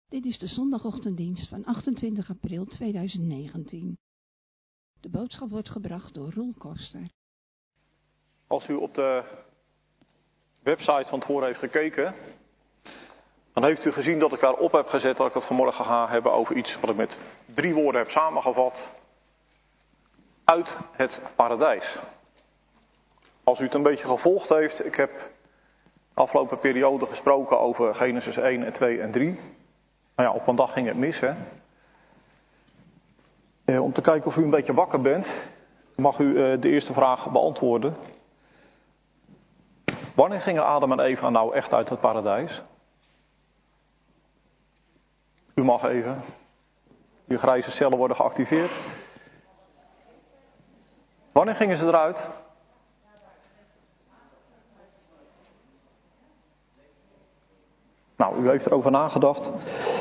Dit is de zondagochtenddienst van 28 april 2019. De boodschap wordt gebracht door Roel Koster. Als u op de website van het Hoor heeft gekeken, dan heeft u gezien dat ik daarop heb gezet dat ik het vanmorgen ga hebben over iets wat ik met 3 woorden heb samengevat. Uit het paradijs. Als u het een beetje gevolgd heeft, ik heb de afgelopen periode gesproken over Genesis 1 en 2 en 3. Nou ja, op een dag ging het mis, hè. Om te kijken of u een beetje wakker bent, mag u de eerste vraag beantwoorden. Wanneer gingen Adam en Eva nou echt uit het paradijs? U mag even. Uw grijze cellen worden geactiveerd. Wanneer gingen ze eruit? Nou, u heeft erover nagedacht.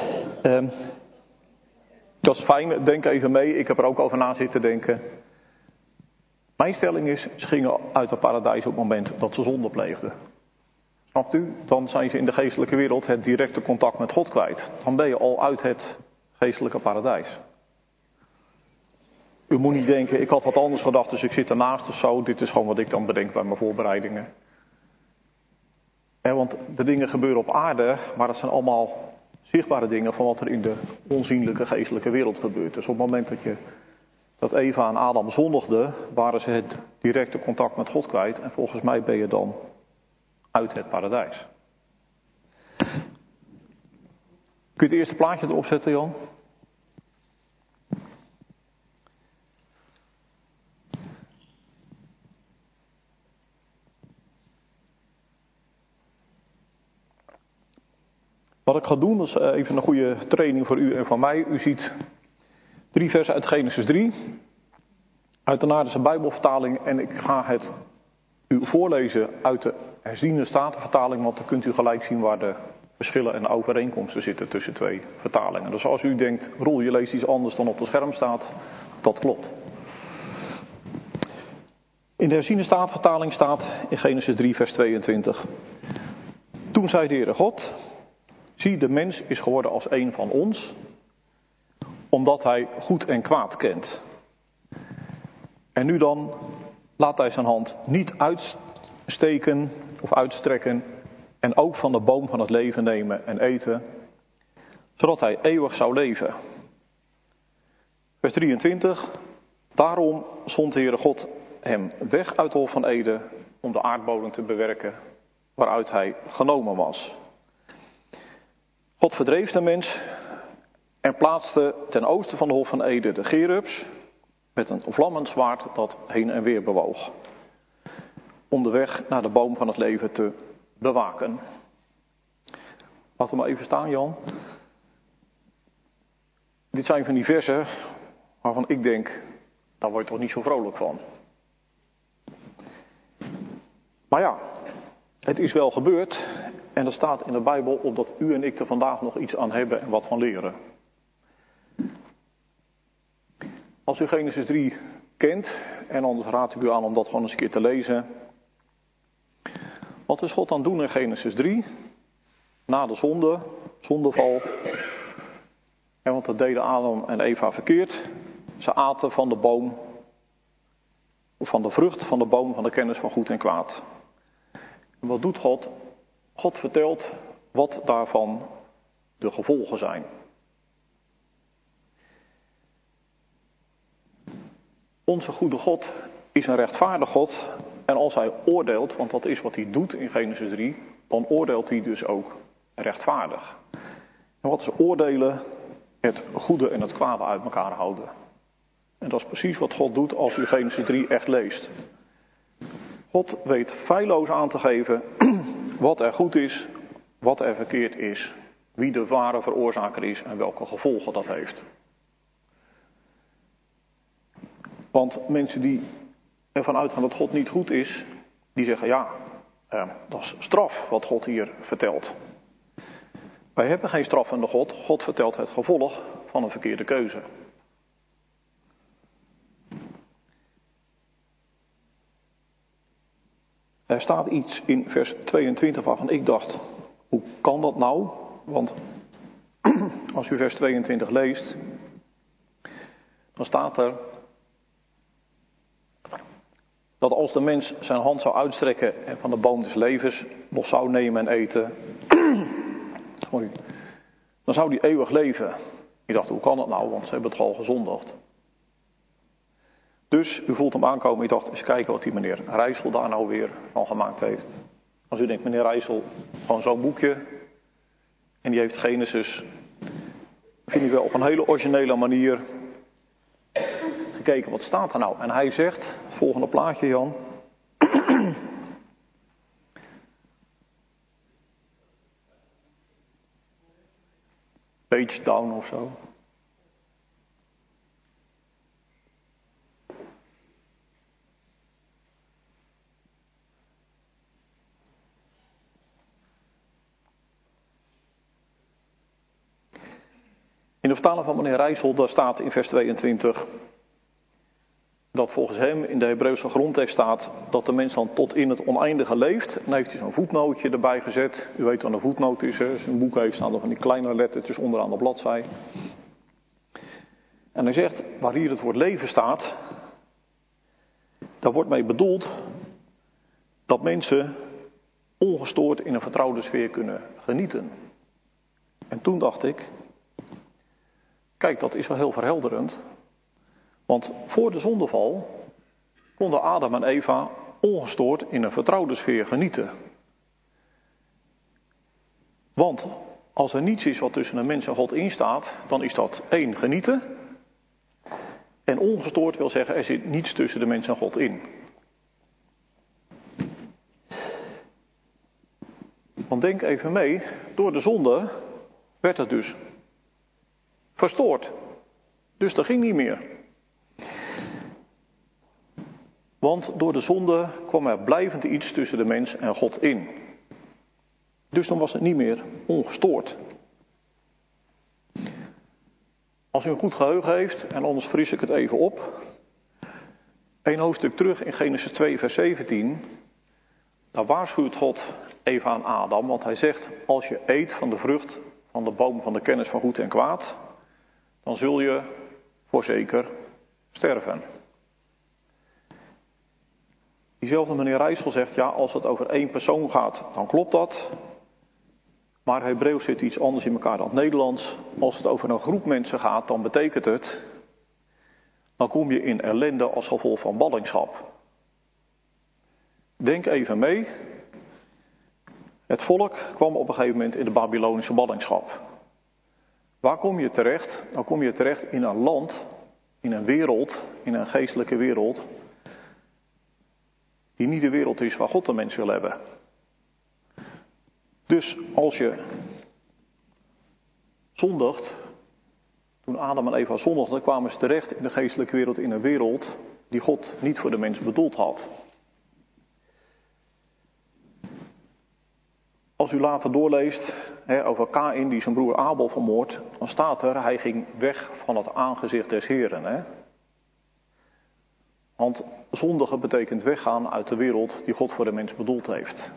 Dat is fijn, denk even mee. Ik heb er ook over na zitten denken. Mijn stelling is, ze gingen uit het paradijs op het moment dat ze zonde pleegden. Snapt u? Dan zijn ze in de geestelijke wereld het directe contact met God kwijt. Dan ben je al uit het geestelijke paradijs. U moet niet denken, ik had wat anders gedacht, dus ik zit ernaast of zo. Dit is gewoon wat ik dan bedenk bij mijn voorbereidingen. Want de dingen gebeuren op aarde, maar dat zijn allemaal zichtbare dingen van wat er in de onzienlijke geestelijke wereld gebeurt. Dus op het moment dat Eva en Adam zondigden, waren ze het directe contact met God kwijt. En volgens mij ben je dan uit het paradijs. Kun je het eerste plaatje erop zetten, Jan? Wat ik ga doen, is even een goede training voor u en voor mij. U ziet 3 versen uit Genesis 3. Uit de Naardense Bijbelvertaling. En ik ga het u voorlezen uit de herziene Statenvertaling. Want dan kunt u gelijk zien waar de verschillen en overeenkomsten zitten tussen 2 vertalingen. Dus als u denkt, Roel, je leest iets anders dan op het scherm staat. Dat klopt. In de herziene Statenvertaling staat in Genesis 3 vers 22. Toen zei de Heere God: zie, de mens is geworden als een van ons, omdat hij goed en kwaad kent. En nu dan laat hij zijn hand niet uitsteken of uitstrekken en ook van de boom van het leven nemen en eten, zodat hij eeuwig zou leven. Vers 23. Daarom zond de Heere God hem weg uit de Hof van Eden om de aardbodem te bewerken waaruit hij genomen was. God verdreef de mens en plaatste ten oosten van de Hof van Eden de Cherubs met een vlammend zwaard dat heen en weer bewoog. Om de weg naar de boom van het leven te bewaken. Laten we maar even staan, Jan. Dit zijn van die versen waarvan ik denk, daar word je toch niet zo vrolijk van. Maar ja, het is wel gebeurd. En dat staat in de Bijbel opdat u en ik er vandaag nog iets aan hebben en wat van leren. Als u Genesis 3 kent, en anders raad ik u aan om dat gewoon eens een keer te lezen. Wat is God aan het doen in Genesis 3? Na de zondeval. En want dat deden Adam en Eva verkeerd. Ze aten van de boom, of van de vrucht van de boom van de kennis van goed en kwaad. En wat doet God? God vertelt wat daarvan de gevolgen zijn. Onze goede God is een rechtvaardig God. En als hij oordeelt, want dat is wat hij doet in Genesis 3, dan oordeelt hij dus ook rechtvaardig. En wat is oordelen? Het goede en het kwade uit elkaar houden. En dat is precies wat God doet als u Genesis 3 echt leest. God weet feilloos aan te geven wat er goed is, wat er verkeerd is, wie de ware veroorzaker is en welke gevolgen dat heeft. Want mensen die ervan uitgaan dat God niet goed is, die zeggen ja, dat is straf wat God hier vertelt. Wij hebben geen straffende God, God vertelt het gevolg van een verkeerde keuze. Er staat iets in vers 22 waarvan ik dacht, hoe kan dat nou? Want Als u vers 22 leest, dan staat er dat als de mens zijn hand zou uitstrekken en van de boom des levens nog zou nemen en eten, dan zou die eeuwig leven. Ik dacht, hoe kan dat nou, want ze hebben het al gezondigd. Dus u voelt hem aankomen, ik dacht, eens kijken wat die meneer Rijssel daar nou weer van gemaakt heeft. Als u denkt, meneer Rijssel, gewoon zo'n boekje, en die heeft Genesis, vind ik wel op een hele originele manier gekeken, wat staat er nou? En hij zegt, het volgende plaatje Jan. Page down of zo. In de vertaling van meneer Rijssel, daar staat in vers 22... dat volgens hem in de Hebreeuwse grondtekst staat dat de mens dan tot in het oneindige leeft. En dan heeft hij zo'n voetnootje erbij gezet. U weet wat een voetnoot is. Hè? Als een boek heeft, staan er van die kleine lettertjes onderaan de bladzij. En hij zegt, waar hier het woord leven staat, daar wordt mee bedoeld dat mensen ongestoord in een vertrouwde sfeer kunnen genieten. En toen dacht ik, kijk, dat is wel heel verhelderend. Want voor de zondeval konden Adam en Eva ongestoord in een vertrouwde sfeer genieten. Want als er niets is wat tussen een mens en God instaat, dan is dat 1, genieten. En ongestoord wil zeggen, er zit niets tussen de mens en God in. Want denk even mee, door de zonde werd het dus verstoord. Dus dat ging niet meer. Want door de zonde kwam er blijvend iets tussen de mens en God in. Dus dan was het niet meer ongestoord. Als u een goed geheugen heeft, en anders fris ik het even op. 1 hoofdstuk terug in Genesis 2 vers 17. Daar waarschuwt God even aan Adam, want hij zegt, als je eet van de vrucht van de boom van de kennis van goed en kwaad, dan zul je voorzeker sterven. Diezelfde meneer Rijssel zegt, ja, als het over 1 persoon gaat, dan klopt dat. Maar Hebreeuws zit iets anders in elkaar dan het Nederlands. Als het over een groep mensen gaat, dan betekent het, dan kom je in ellende als gevolg van ballingschap. Denk even mee. Het volk kwam op een gegeven moment in de Babylonische ballingschap. Waar kom je terecht? Dan kom je terecht in een land, in een wereld, in een geestelijke wereld, die niet de wereld is waar God de mens wil hebben. Dus als je zondigt, toen Adam en Eva zondigden, kwamen ze terecht in de geestelijke wereld, in een wereld die God niet voor de mens bedoeld had. Als u later doorleest over Kaïn die zijn broer Abel vermoordt, dan staat er, hij ging weg van het aangezicht des Heren. Want zondigen betekent weggaan uit de wereld die God voor de mens bedoeld heeft.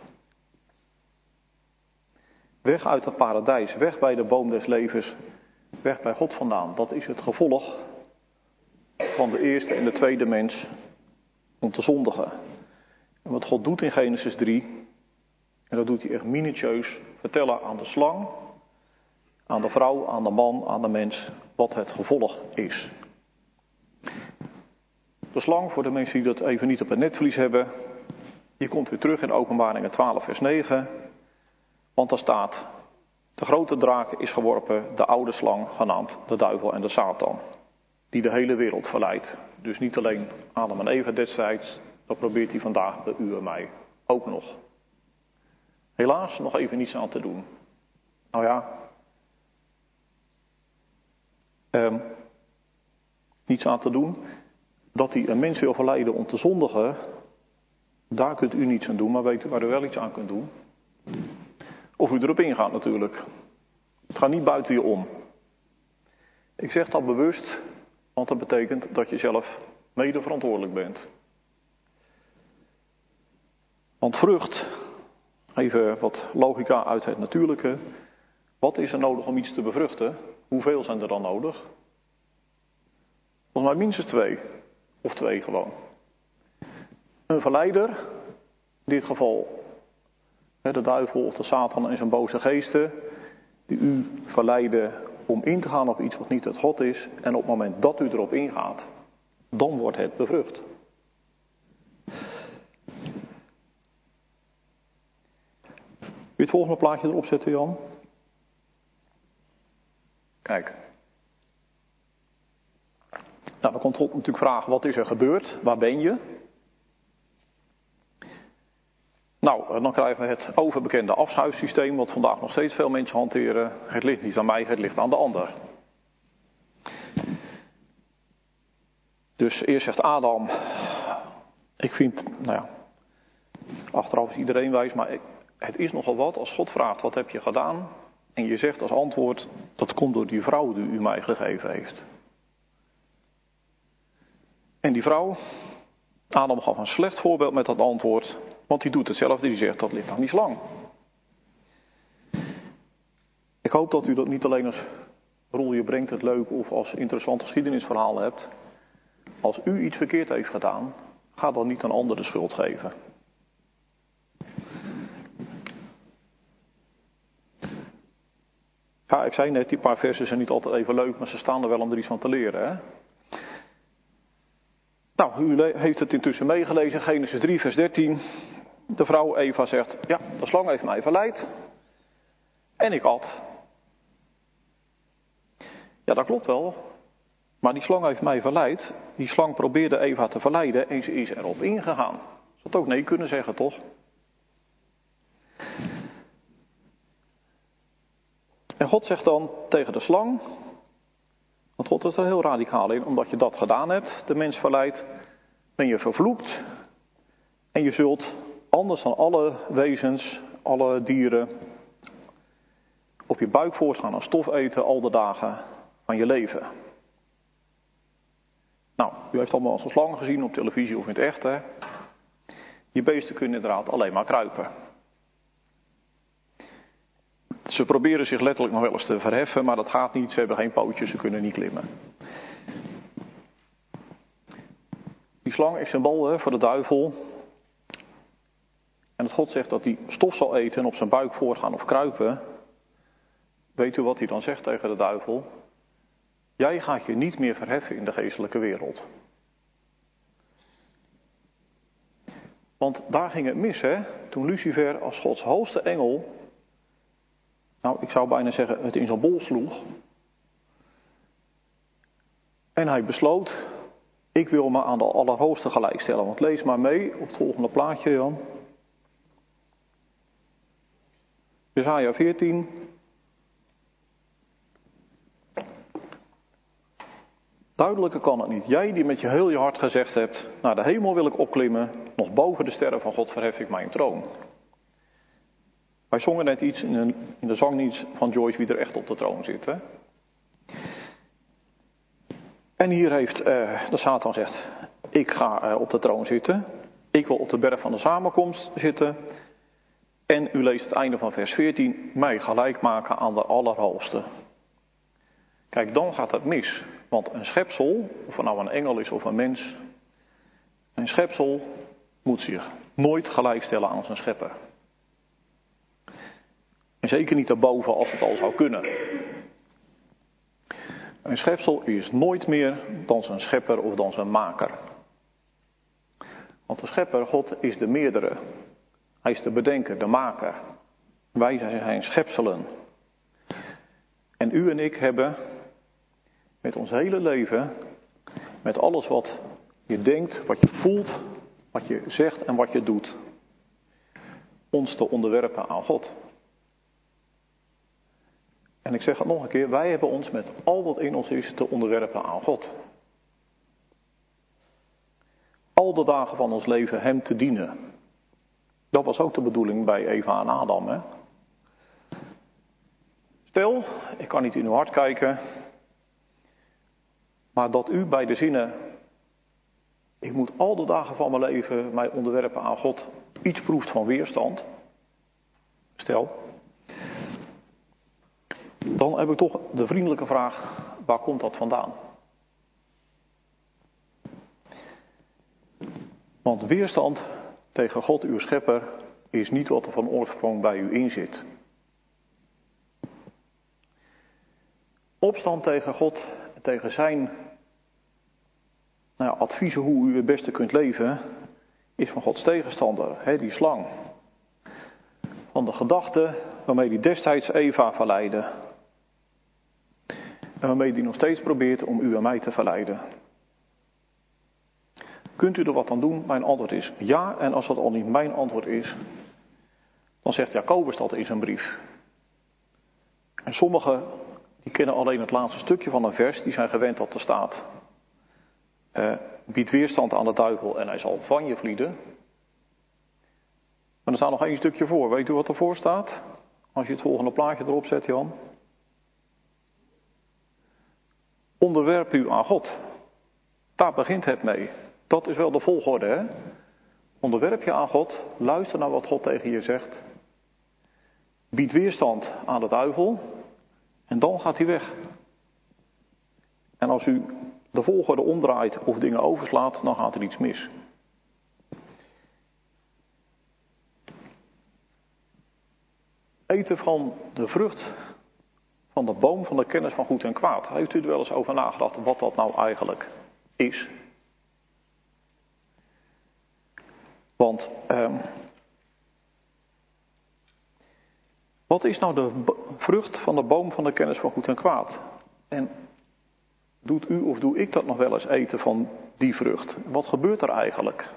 Weg uit het paradijs, weg bij de boom des levens, weg bij God vandaan. Dat is het gevolg van de eerste en de tweede mens om te zondigen. En wat God doet in Genesis 3, en dat doet hij echt minutieus, vertellen aan de slang, aan de vrouw, aan de man, aan de mens, wat het gevolg is. De slang, voor de mensen die dat even niet op het netvlies hebben, die komt weer terug in Openbaringen 12 vers 9. Want daar staat, de grote draak is geworpen, de oude slang, genaamd de duivel en de Satan. Die de hele wereld verleidt. Dus niet alleen Adam en Eva destijds, dat probeert hij vandaag bij u en mij ook nog. Helaas nog even niets aan te doen. Nou ja, niets aan te doen. Dat hij een mens wil verleiden om te zondigen, daar kunt u niets aan doen, maar weet u waar u wel iets aan kunt doen? Of u erop ingaat natuurlijk. Het gaat niet buiten je om. Ik zeg dat bewust, want dat betekent dat je zelf mede verantwoordelijk bent. Want vrucht, even wat logica uit het natuurlijke. Wat is er nodig om iets te bevruchten? Hoeveel zijn er dan nodig? Volgens mij minstens 2. Of 2 gewoon. Een verleider, in dit geval de duivel of de Satan en zijn boze geesten, die u verleiden om in te gaan op iets wat niet het God is. En op het moment dat u erop ingaat, dan wordt het bevrucht. Wil je het volgende plaatje erop zetten, Jan? Kijk. Nou, dan komt God natuurlijk vragen, wat is er gebeurd? Waar ben je? Nou, dan krijgen we het overbekende afschuifsysteem, wat vandaag nog steeds veel mensen hanteren. Het ligt niet aan mij, het ligt aan de ander. Dus eerst zegt Adam, ik vind, achteraf is iedereen wijs, maar het is nogal wat als God vraagt, wat heb je gedaan? En je zegt als antwoord, dat komt door die vrouw die u mij gegeven heeft. En die vrouw, Adam gaf een slecht voorbeeld met dat antwoord, want die doet hetzelfde, die zegt, dat ligt aan die slang. Ik hoop dat u dat niet alleen als Roel je brengt het leuk of als interessant geschiedenisverhaal hebt. Als u iets verkeerd heeft gedaan, ga dan niet een ander de schuld geven. Ja, ik zei net, die paar versen zijn niet altijd even leuk, maar ze staan er wel om er iets van te leren. Hè? Nou, u heeft het intussen meegelezen, Genesis 3 vers 13. De vrouw Eva zegt, ja, de slang heeft mij verleid. En ik at. Ja, dat klopt wel. Maar die slang heeft mij verleid. Die slang probeerde Eva te verleiden en ze is erop ingegaan. Ze had ook nee kunnen zeggen, toch? En God zegt dan tegen de slang, want God is er heel radicaal in, omdat je dat gedaan hebt, de mens verleid, ben je vervloekt. En je zult, anders dan alle wezens, alle dieren, op je buik voortgaan en stof eten al de dagen van je leven. Nou, u heeft allemaal als een slang gezien op televisie of in het echt, hè. Die beesten kunnen inderdaad alleen maar kruipen. Ze proberen zich letterlijk nog wel eens te verheffen, maar dat gaat niet. Ze hebben geen pootjes, ze kunnen niet klimmen. Die slang is symbool voor de duivel. En dat God zegt dat hij stof zal eten en op zijn buik voortgaan of kruipen. Weet u wat hij dan zegt tegen de duivel? Jij gaat je niet meer verheffen in de geestelijke wereld. Want daar ging het mis, hè? Toen Lucifer als Gods hoogste engel, nou, ik zou bijna zeggen, het in zijn bol sloeg. En hij besloot, ik wil me aan de Allerhoogste gelijkstellen. Want lees maar mee op het volgende plaatje, Jan. Jesaja 14. Duidelijker kan het niet. Jij die met je heel je hart gezegd hebt, naar de hemel wil ik opklimmen, nog boven de sterren van God verhef ik mijn troon. Wij zongen net iets in de zangdienst van Joyce wie er echt op de troon zit. Hè? En hier heeft de Satan zegt, ik ga op de troon zitten. Ik wil op de berg van de samenkomst zitten. En u leest het einde van vers 14, mij gelijk maken aan de Allerhoogste. Kijk, dan gaat het mis. Want een schepsel, of het nou een engel is of een mens, een schepsel moet zich nooit gelijkstellen aan zijn schepper. En zeker niet daarboven als het al zou kunnen. Een schepsel is nooit meer dan zijn schepper of dan zijn maker. Want de schepper, God, is de meerdere. Hij is de bedenker, de maker. Wij zijn schepselen. En u en ik hebben met ons hele leven, met alles wat je denkt, wat je voelt, wat je zegt en wat je doet, ons te onderwerpen aan God. En ik zeg het nog een keer, wij hebben ons met al wat in ons is te onderwerpen aan God. Al de dagen van ons leven hem te dienen. Dat was ook de bedoeling bij Eva en Adam. Hè? Stel, ik kan niet in uw hart kijken, maar dat u bij de zinnen, ik moet al de dagen van mijn leven mij onderwerpen aan God, iets proeft van weerstand. Stel. Dan heb ik toch de vriendelijke vraag, waar komt dat vandaan? Want weerstand tegen God, uw schepper, is niet wat er van oorsprong bij u in zit. Opstand tegen God, tegen zijn adviezen hoe u het beste kunt leven, is van Gods tegenstander, die slang. Van de gedachte waarmee hij destijds Eva verleidde. En waarmee hij nog steeds probeert om u en mij te verleiden. Kunt u er wat aan doen? Mijn antwoord is ja. En als dat al niet mijn antwoord is, dan zegt Jacobus dat in zijn brief. En sommigen die kennen alleen het laatste stukje van een vers, die zijn gewend dat er staat. Bied weerstand aan de duivel en hij zal van je vlieden. Maar er staat nog één stukje voor. Weet u wat ervoor staat? Als je het volgende plaatje erop zet, Jan. Onderwerp u aan God. Daar begint het mee. Dat is wel de volgorde, hè? Onderwerp je aan God. Luister naar wat God tegen je zegt. Bied weerstand aan de duivel. En dan gaat hij weg. En als u de volgorde omdraait of dingen overslaat, dan gaat er iets mis. Eten van de vrucht van de boom van de kennis van goed en kwaad. Heeft u er wel eens over nagedacht wat dat nou eigenlijk is? Want wat is nou de vrucht van de boom van de kennis van goed en kwaad? En doet u of doe ik dat nog wel eens eten van die vrucht? Wat gebeurt er eigenlijk?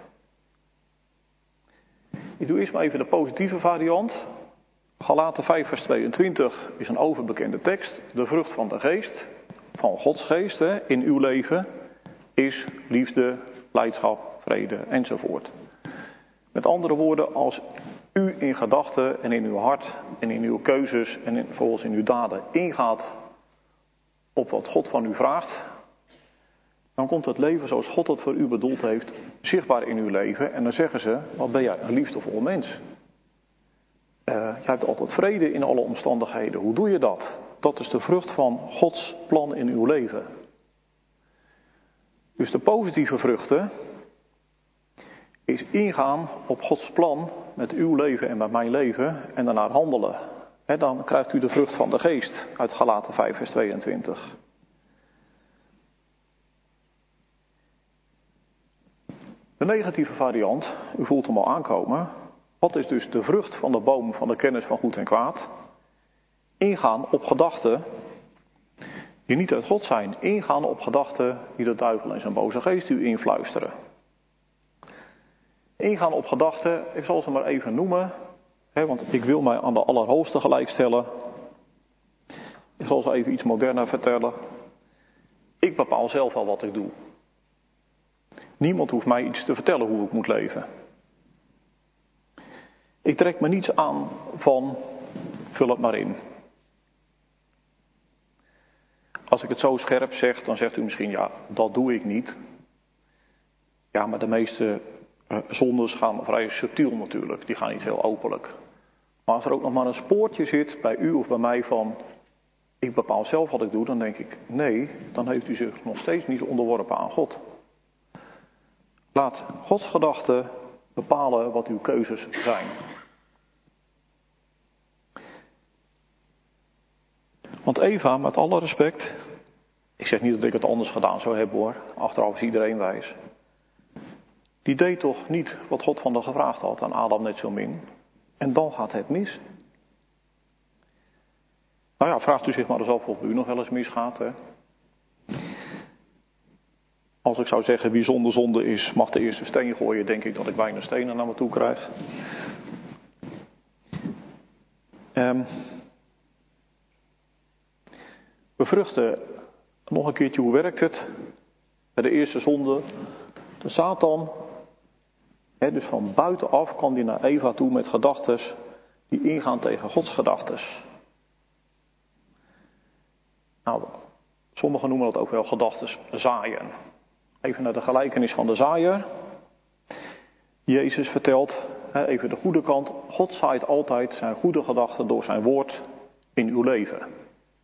Ik doe eerst maar even de positieve variant. Galaten 5 vers 22 is een overbekende tekst. De vrucht van de geest, van Gods geest in uw leven, is liefde, blijdschap, vrede enzovoort. Met andere woorden, als u in gedachten en in uw hart en in uw keuzes en volgens in uw daden ingaat op wat God van u vraagt, dan komt het leven zoals God het voor u bedoeld heeft zichtbaar in uw leven. En dan zeggen ze, wat ben jij een liefdevol mens. Je hebt altijd vrede in alle omstandigheden. Hoe doe je dat? Dat is de vrucht van Gods plan in uw leven. Dus de positieve vruchten is ingaan op Gods plan met uw leven en met mijn leven en daarnaar handelen. Dan krijgt u de vrucht van de geest uit Galaten 5 vers 22. De negatieve variant, u voelt hem al aankomen. Wat is dus de vrucht van de boom van de kennis van goed en kwaad? Ingaan op gedachten die niet uit God zijn. Ingaan op gedachten die de duivel en zijn boze geest u influisteren. Ingaan op gedachten, ik zal ze maar even noemen, want ik wil mij aan de Allerhoogste gelijkstellen. Ik zal ze even iets moderner vertellen. Ik bepaal zelf al wat ik doe. Niemand hoeft mij iets te vertellen hoe ik moet leven. Ik trek me niets aan van, vul het maar in. Als ik het zo scherp zeg, dan zegt u misschien, ja, dat doe ik niet. Ja, maar de meeste zondes gaan vrij subtiel natuurlijk. Die gaan niet heel openlijk. Maar als er ook nog maar een spoortje zit bij u of bij mij van, ik bepaal zelf wat ik doe, dan denk ik, nee, dan heeft u zich nog steeds niet onderworpen aan God. Laat Gods gedachten bepalen wat uw keuzes zijn. Want Eva, met alle respect, ik zeg niet dat ik het anders gedaan zou hebben hoor, achteraf is iedereen wijs. Die deed toch niet wat God van haar gevraagd had aan Adam net zo min. En dan gaat het mis. Nou ja, vraagt u zich maar eens af of u nog wel eens misgaat. Hè? Als ik zou zeggen wie zonder zonde is, mag de eerste steen gooien, denk ik dat ik weinig stenen naar me toe krijg. Bevruchten, nog een keertje, hoe werkt het? Bij de eerste zonde, de Satan, dus van buitenaf kwam hij naar Eva toe met gedachten die ingaan tegen Gods gedachten. Nou, sommigen noemen dat ook wel gedachten zaaien. Even naar de gelijkenis van de zaaier. Jezus vertelt, even de goede kant, God zaait altijd zijn goede gedachten door zijn woord in uw leven.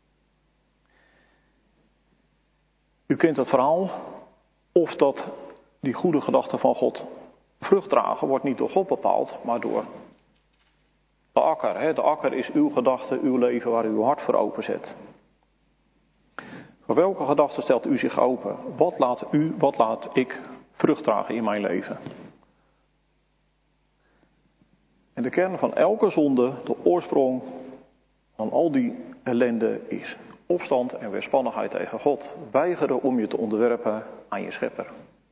U kent het verhaal. Of dat die goede gedachten van God vrucht dragen, wordt niet door God bepaald, maar door de akker. Hè? De akker is uw gedachte, uw leven waar u uw hart voor openzet. Voor welke gedachte stelt u zich open? Wat laat ik vrucht dragen in mijn leven? En de kern van elke zonde, de oorsprong van al die ellende is opstand en weerspannigheid tegen God. Weigeren om je te onderwerpen aan je schepper.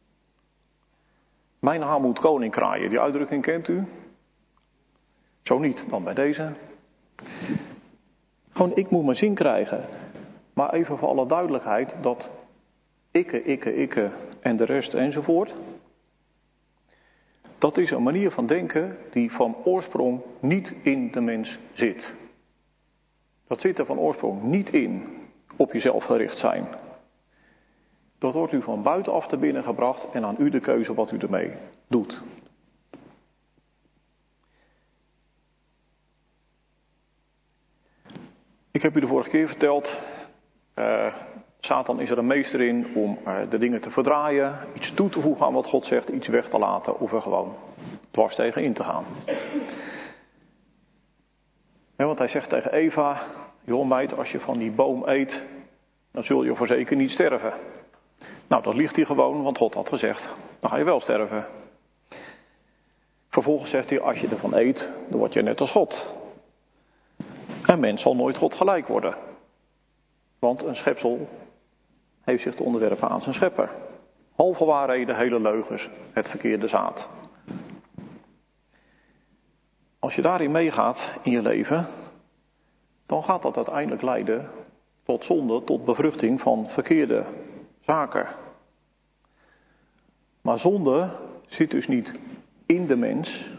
Mijn haan moet koning kraaien, die uitdrukking kent u? Zo niet, dan bij deze. Gewoon, ik moet mijn zin krijgen. Maar even voor alle duidelijkheid, dat ikke en de rest enzovoort. Dat is een manier van denken die van oorsprong niet in de mens zit. Dat zit er van oorsprong niet in, op jezelf gericht zijn. Dat wordt u van buitenaf te binnen gebracht en aan u de keuze wat u ermee doet. Ik heb u de vorige keer verteld, Satan is er een meester in om de dingen te verdraaien, iets toe te voegen aan wat God zegt, iets weg te laten of er gewoon dwars tegen in te gaan. Want hij zegt tegen Eva, joh meid, als je van die boom eet, dan zul je voorzeker niet sterven. Nou, dat liegt hij gewoon, want God had gezegd, dan ga je wel sterven. Vervolgens zegt hij, als je ervan eet, dan word je net als God. En mens zal nooit God gelijk worden. Want een schepsel heeft zich te onderwerpen aan zijn schepper. Halve waarheden, hele leugens, het verkeerde zaad. Als je daarin meegaat in je leven, dan gaat dat uiteindelijk leiden tot zonde, tot bevruchting van verkeerde zaken. Maar zonde zit dus niet in de mens.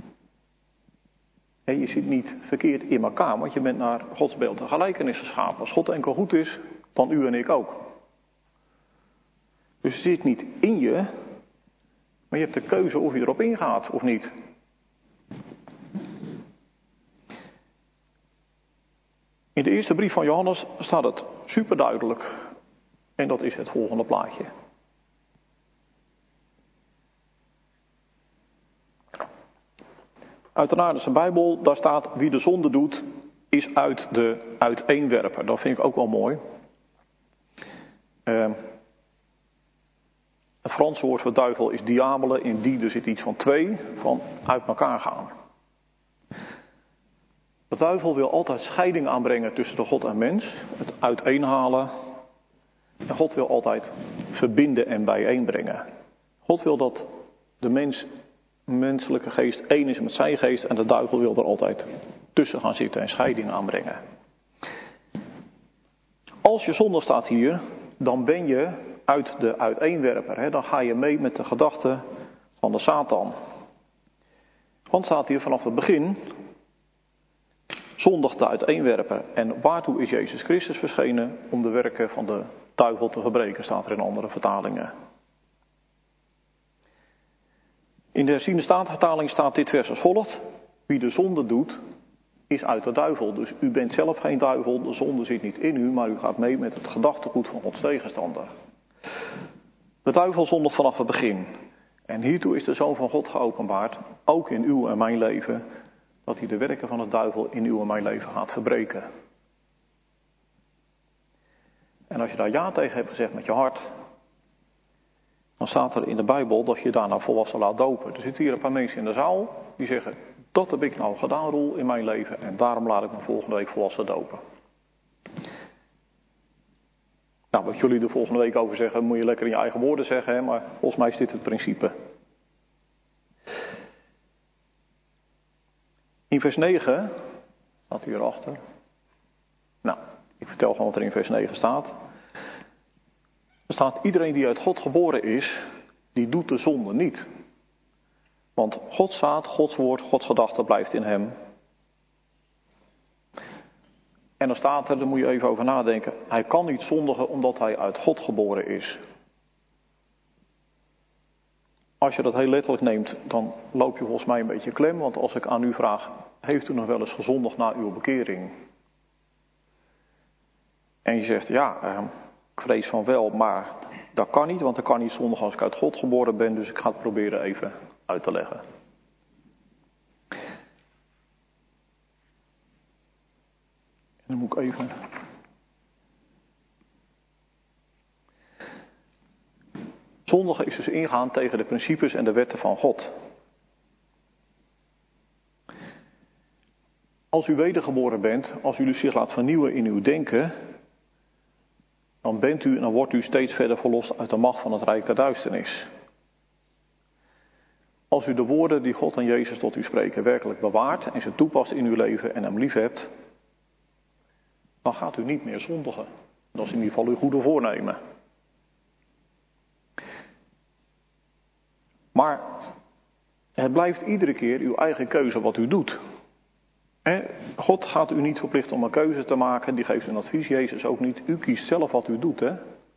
Je zit niet verkeerd in elkaar, want je bent naar Gods beeld en gelijkenis geschapen. Als God enkel goed is, dan u en ik ook. Dus het zit niet in je, maar je hebt de keuze of je erop ingaat of niet. In de eerste brief van Johannes staat het superduidelijk. En dat is het volgende plaatje. Uit de Naardense Bijbel, daar staat wie de zonde doet, is uit de uiteenwerper. Dat vind ik ook wel mooi. Het Franse woord voor duivel is diabele. In die er zit iets van twee, van uit elkaar gaan. De duivel wil altijd scheiding aanbrengen tussen de God en mens. Het uiteenhalen. En God wil altijd verbinden en bijeenbrengen. God wil dat de menselijke geest één is met zijn geest. En de duivel wil er altijd tussen gaan zitten en scheiding aanbrengen. Als je zonde staat hier, dan ben je uit de uiteenwerper. Dan ga je mee met de gedachten van de Satan. Want staat hier vanaf het begin, zondig de uiteenwerper. En waartoe is Jezus Christus verschenen? Om de werken van de duivel te verbreken, staat er in andere vertalingen. In de herziene statenvertaling staat dit vers als volgt. Wie de zonde doet, is uit de duivel. Dus u bent zelf geen duivel, de zonde zit niet in u, maar u gaat mee met het gedachtegoed van Gods tegenstander. De duivel zondigt vanaf het begin. En hiertoe is de Zoon van God geopenbaard, ook in uw en mijn leven, dat hij de werken van de duivel in uw en mijn leven gaat verbreken. En als je daar ja tegen hebt gezegd met je hart, dan staat er in de Bijbel dat je daarna volwassen laat dopen. Er zitten hier een paar mensen in de zaal die zeggen, dat heb ik nou gedaan, Roel, in mijn leven en daarom laat ik me volgende week volwassen dopen. Nou, wat jullie er volgende week over zeggen, moet je lekker in je eigen woorden zeggen, hè? Maar volgens mij is dit het principe. In vers 9, staat hierachter. Nou, ik vertel gewoon wat er in vers 9 staat. Er staat, iedereen die uit God geboren is, die doet de zonde niet. Want Gods zaad, Gods woord, Gods gedachte blijft in hem. En dan staat er, daar moet je even over nadenken, hij kan niet zondigen omdat hij uit God geboren is. Als je dat heel letterlijk neemt, dan loop je volgens mij een beetje klem. Want als ik aan u vraag, heeft u nog wel eens gezondigd na uw bekering? En je zegt, ja, Ik vrees van wel, maar dat kan niet, want dat kan niet zondig als ik uit God geboren ben, dus ik ga het proberen even uit te leggen. En dan moet ik even... Zondigen is dus ingaan tegen de principes en de wetten van God. Als u wedergeboren bent, als u zich laat vernieuwen in uw denken, dan wordt u steeds verder verlost uit de macht van het rijk der duisternis. Als u de woorden die God en Jezus tot u spreken werkelijk bewaart en ze toepast in uw leven en hem liefhebt, dan gaat u niet meer zondigen. Dat is in ieder geval uw goede voornemen. Maar het blijft iedere keer uw eigen keuze wat u doet. God gaat u niet verplichten om een keuze te maken, die geeft een advies, Jezus ook niet. U kiest zelf wat u doet, hè.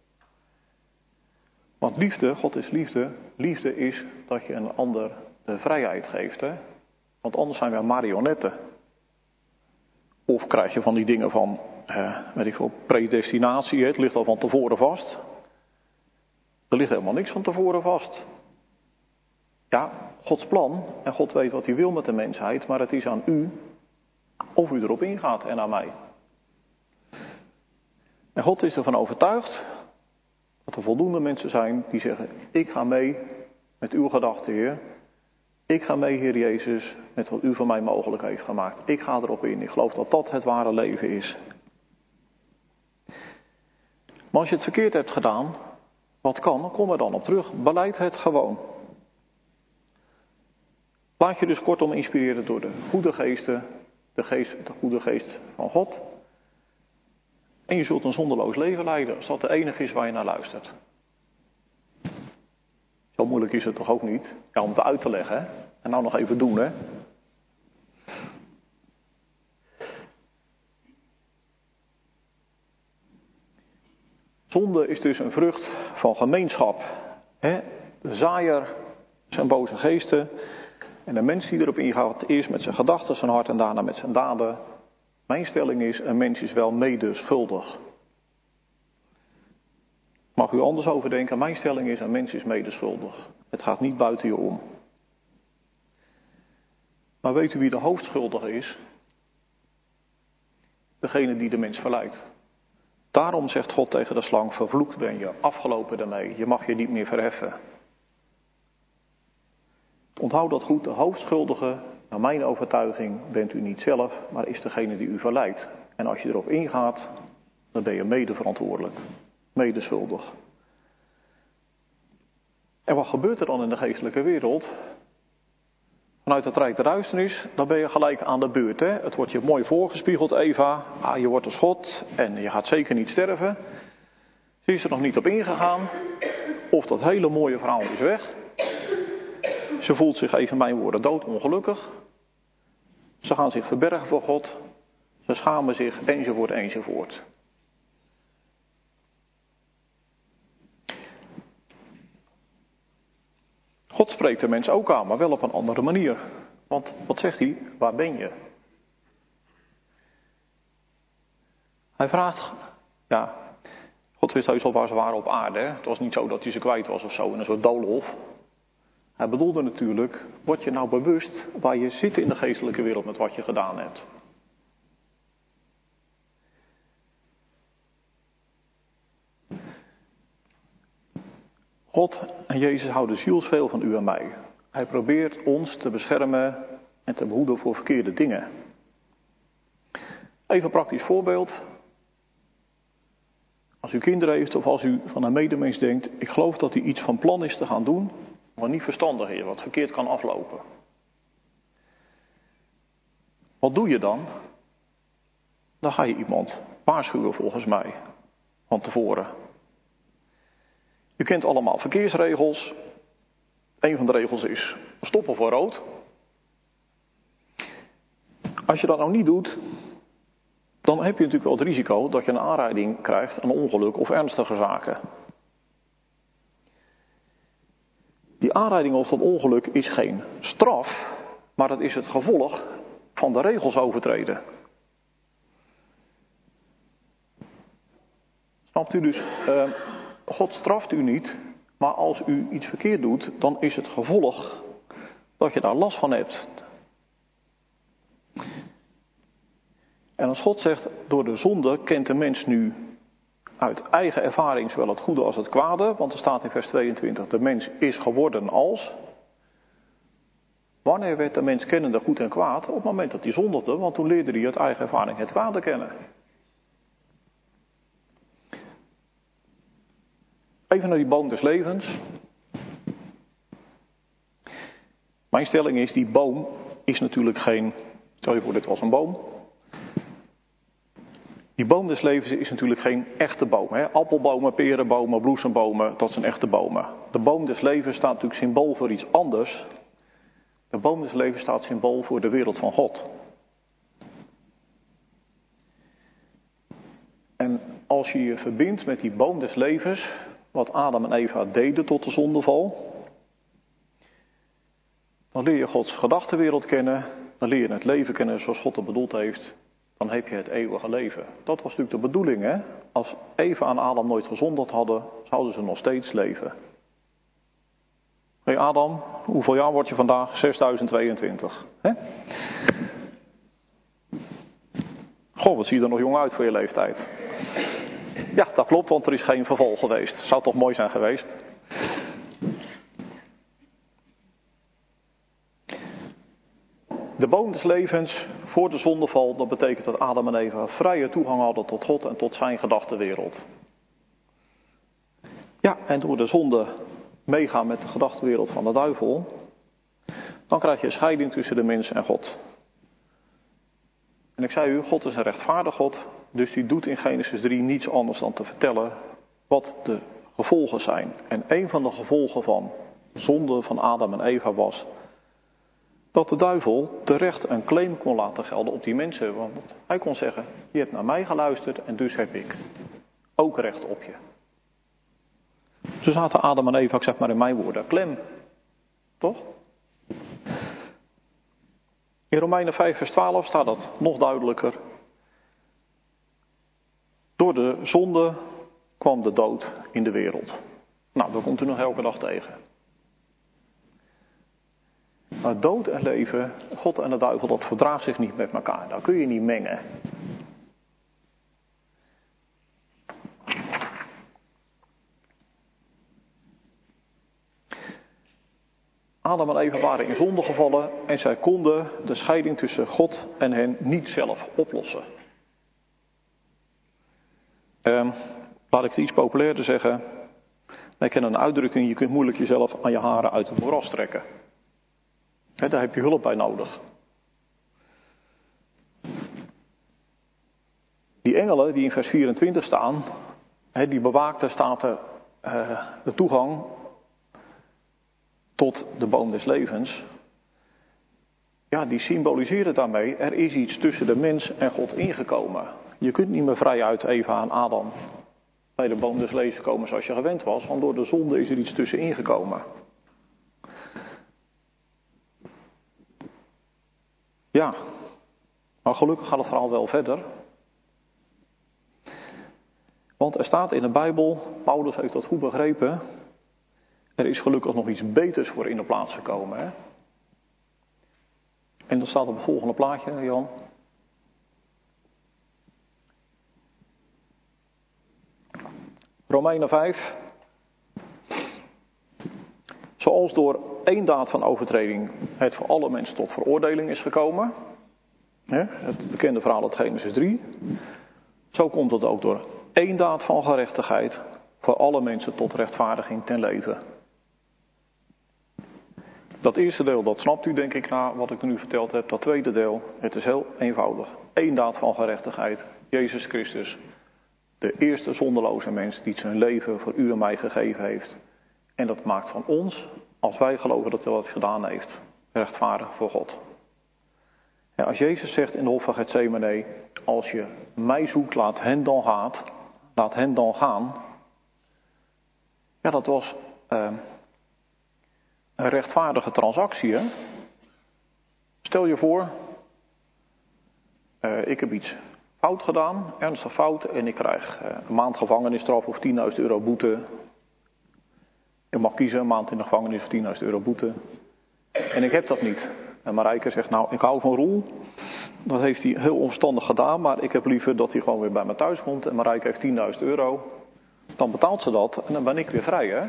Want liefde, God is liefde. Liefde is dat je een ander de vrijheid geeft, hè. Want anders zijn wij marionetten. Of krijg je van die dingen van, predestinatie, hè? Het ligt al van tevoren vast. Er ligt helemaal niks van tevoren vast. Ja, Gods plan, en God weet wat hij wil met de mensheid, maar het is aan u of u erop ingaat en aan mij. En God is ervan overtuigd dat er voldoende mensen zijn die zeggen, ik ga mee met uw gedachten, Heer. Ik ga mee, Heer Jezus, met wat u voor mij mogelijk heeft gemaakt. Ik ga erop in. Ik geloof dat dat het ware leven is. Maar als je het verkeerd hebt gedaan, wat kan, dan kom er dan op terug. Beleid het gewoon. Laat je dus kortom inspireren door de goede geesten, de goede geest van God. En je zult een zonderloos leven leiden, als dat de enige is waar je naar luistert. Zo moeilijk is het toch ook niet? Ja, om het uit te leggen, hè? En nou nog even doen, hè? Zonde is dus een vrucht van gemeenschap. Hè? De zaaier zijn boze geesten. En de mens die erop ingaat, eerst met zijn gedachten, zijn hart en daarna met zijn daden. Mijn stelling is, een mens is wel medeschuldig. Mag u anders over denken? Mijn stelling is, een mens is medeschuldig. Het gaat niet buiten je om. Maar weet u wie de hoofdschuldige is? Degene die de mens verleidt. Daarom zegt God tegen de slang, vervloekt ben je, afgelopen daarmee. Je mag je niet meer verheffen. Onthoud dat goed, de hoofdschuldige, naar mijn overtuiging, bent u niet zelf, maar is degene die u verleidt. En als je erop ingaat, dan ben je medeverantwoordelijk, medeschuldig. En wat gebeurt er dan in de geestelijke wereld? Vanuit het rijk der duisternis, dan ben je gelijk aan de beurt. Hè? Het wordt je mooi voorgespiegeld, Eva. Je wordt een schot en je gaat zeker niet sterven. Ze is er nog niet op ingegaan. Of dat hele mooie verhaal is weg. Ze voelt zich, even mijn woorden, doodongelukkig. Ze gaan zich verbergen voor God. Ze schamen zich, enzovoort. God spreekt de mens ook aan, maar wel op een andere manier. Want wat zegt hij? Waar ben je? Hij vraagt, God wist heus al waar ze waren op aarde. Hè? Het was niet zo dat hij ze kwijt was of zo in een soort doolhof. Hij bedoelde natuurlijk, word je nou bewust waar je zit in de geestelijke wereld met wat je gedaan hebt. God en Jezus houden zielsveel van u en mij. Hij probeert ons te beschermen en te behoeden voor verkeerde dingen. Even een praktisch voorbeeld. Als u kinderen heeft of als u van een medemens denkt, ik geloof dat hij iets van plan is te gaan doen, maar niet verstandig is, wat verkeerd kan aflopen. Wat doe je dan? Dan ga je iemand waarschuwen volgens mij, van tevoren. U kent allemaal verkeersregels. Een van de regels is stoppen voor rood. Als je dat nou niet doet, dan heb je natuurlijk wel het risico dat je een aanrijding krijgt, een ongeluk of ernstige zaken. Die aanrijding of dat ongeluk is geen straf, maar dat is het gevolg van de regels overtreden. Snapt u dus? God straft u niet, maar als u iets verkeerd doet, dan is het gevolg dat je daar last van hebt. En als God zegt, door de zonde kent de mens nu uit eigen ervaring zowel het goede als het kwade, want er staat in vers 22, de mens is geworden als. Wanneer werd de mens kennende goed en kwaad? Op het moment dat hij zondigde, want toen leerde hij uit eigen ervaring het kwade kennen. Even naar die boom des levens. Mijn stelling is, die boom is natuurlijk geen, stel je voor dit was een boom. Die boom des levens is natuurlijk geen echte boom. Hè? Appelbomen, perenbomen, bloesembomen, dat zijn echte bomen. De boom des levens staat natuurlijk symbool voor iets anders. De boom des levens staat symbool voor de wereld van God. En als je je verbindt met die boom des levens, wat Adam en Eva deden tot de zondeval, dan leer je Gods gedachtenwereld kennen, dan leer je het leven kennen zoals God het bedoeld heeft, dan heb je het eeuwige leven. Dat was natuurlijk de bedoeling, hè? Als Eva en Adam nooit gezondigd hadden, zouden ze nog steeds leven. Hé Adam, hoeveel jaar word je vandaag? 6022. Hè? Goh, wat zie je er nog jong uit voor je leeftijd. Ja, dat klopt, want er is geen verval geweest. Zou toch mooi zijn geweest? De boom des levens voor de zondeval, dat betekent dat Adam en Eva vrije toegang hadden tot God en tot zijn gedachtenwereld. Ja, en door de zonde meegaan met de gedachtenwereld van de duivel, dan krijg je een scheiding tussen de mens en God. En ik zei u, God is een rechtvaardig God, dus die doet in Genesis 3 niets anders dan te vertellen wat de gevolgen zijn. En een van de gevolgen van zonde van Adam en Eva was dat de duivel terecht een claim kon laten gelden op die mensen. Want hij kon zeggen, je hebt naar mij geluisterd en dus heb ik ook recht op je. Zo zaten Adam en Eva, ik zeg maar in mijn woorden, klem. Toch? In Romeinen 5 vers 12 staat dat nog duidelijker. Door de zonde kwam de dood in de wereld. Nou, dat komt u nog elke dag tegen. Maar dood en leven, God en de duivel, dat verdraagt zich niet met elkaar. Daar kun je niet mengen. Adam en Eva waren in zonde gevallen en zij konden de scheiding tussen God en hen niet zelf oplossen. Laat ik het iets populairder zeggen. Wij kennen een uitdrukking, je kunt moeilijk jezelf aan je haren uit het moeras trekken. Daar heb je hulp bij nodig. Die engelen die in vers 24 staan, die bewaakten staten de toegang tot de boom des levens. Ja, die symboliseren daarmee, er is iets tussen de mens en God ingekomen. Je kunt niet meer vrijuit Eva en Adam bij de boom des levens komen zoals je gewend was, want door de zonde is er iets tussen ingekomen. Ja, maar gelukkig gaat het verhaal wel verder. Want er staat in de Bijbel, Paulus heeft dat goed begrepen, er is gelukkig nog iets beters voor in de plaats gekomen. Hè? En dat staat op het volgende plaatje, Jan. Romeinen 5. Zoals door één daad van overtreding het voor alle mensen tot veroordeling is gekomen. Het bekende verhaal uit Genesis 3. Zo komt het ook door één daad van gerechtigheid voor alle mensen tot rechtvaardiging ten leven. Dat eerste deel, dat snapt u denk ik na wat ik nu verteld heb. Dat tweede deel, het is heel eenvoudig. Eén daad van gerechtigheid, Jezus Christus. De eerste zonderloze mens die zijn leven voor u en mij gegeven heeft. En dat maakt van ons, als wij geloven dat hij dat gedaan heeft, rechtvaardig voor God. Ja, als Jezus zegt in de hof van Getsemane, als je mij zoekt, laat hen dan gaan. Ja, dat was een rechtvaardige transactie. Hè? Stel je voor, ik heb iets fout gedaan, ernstig fout, en ik krijg een maand gevangenisstraf of 10.000 euro boete. Ik mag kiezen, een maand in de gevangenis of 10.000 euro boete. En ik heb dat niet. En Marijke zegt, nou, ik hou van Roel. Dat heeft hij heel onverstandig gedaan, maar ik heb liever dat hij gewoon weer bij me thuis komt. En Marijke heeft 10.000 euro. Dan betaalt ze dat en dan ben ik weer vrij, hè.